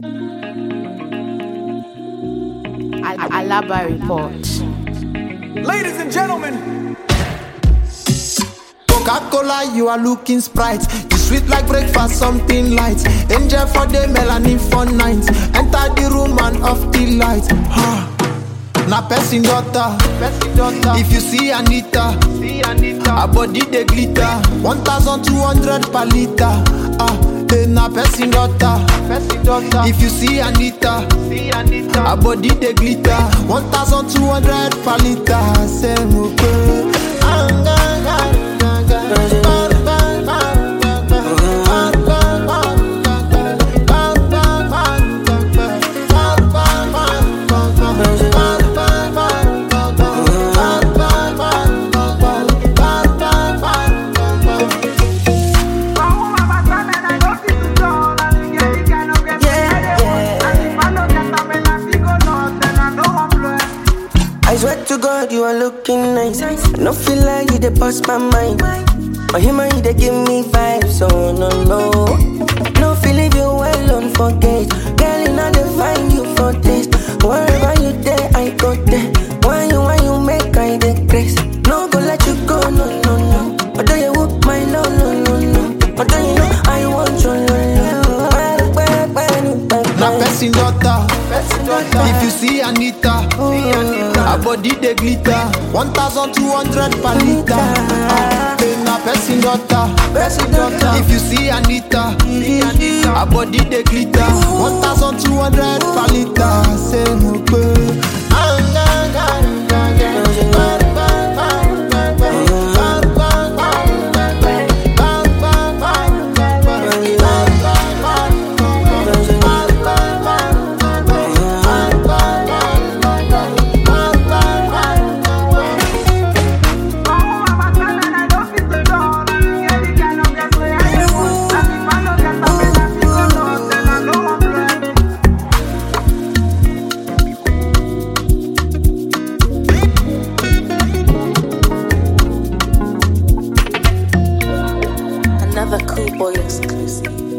Alaba Report. Ladies and gentlemen, Coca-Cola, you are looking Sprite. You sweet like breakfast, something light. Angel for the melanin for night. Enter the room and off the light. Na person daughter. If you see Anita, her body they glitter. 1,200 per liter. Na person daughter. If you see Anita, her body they glitter. 1,200 per liter. Say mupe. I swear to God, you are looking nice. No feel like you dey bust my mind. My human, you dey give me vibes, oh no no. No feel leave you well unforget. Girl, you know they find you for this. Wherever you there, I go there. Why you make I dey grace? No go let you go, no no no. Although you whoop my no no no no. Although you know I want your love. Na person daughter. If you see Anita, her body they glitter. 1,200 per liter. Na person daughter. If you see Anita, her body they glitter. 1,200 per liter. Say mupe. Another Cool Boy exclusive.